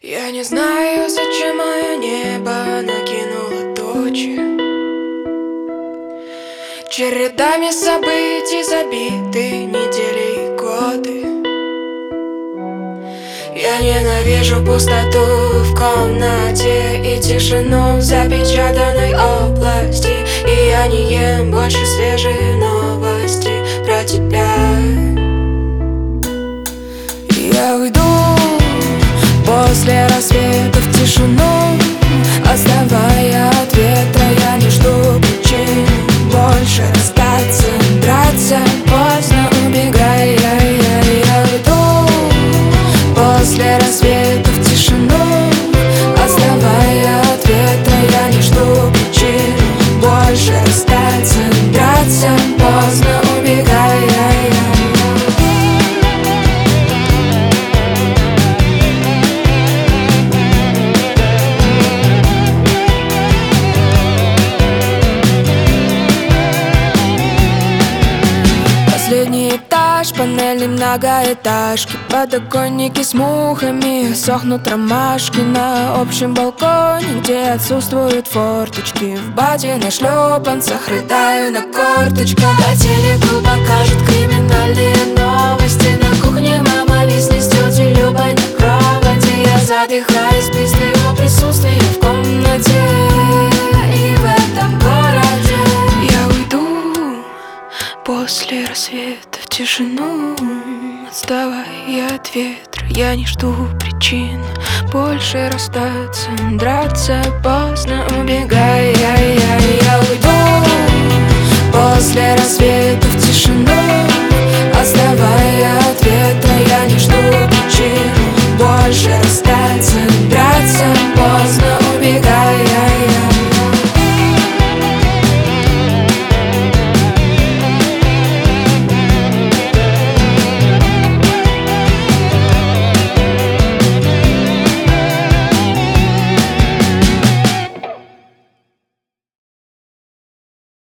Я не знаю, зачем мое небо накинуло тучи. Чередами событий забиты недели и годы. Я ненавижу пустоту в комнате и тишину в запечатанной области. И я не ем больше свежие новости про тебя. Я уйду после рассвета в тишину, оставая от ветра. Я не жду причин больше расстаться, драться, поздно убегая. Я уйду после рассвета в тишину, оставая от ветра. Я не жду причин больше расстаться, драться, поздно убегая. Последний этаж, панели многоэтажки, подоконники с мухами, сохнут ромашки на общем балконе, где отсутствуют форточки. В баде на шлепанцах рыдаю на корточках, а телеку покажет криминальные новости. На кухне мама виснет с тетей Любой на кровати. Я задыхаюсь без твоего присутствия в комнате и в этом городе. Я уйду после рассвета в тишину, отставая от ветра. Я не жду причин больше расстаться, драться, поздно убегая. Я уйду после рассвета в тишину, отставая от ветра. Я не жду причин больше расстаться,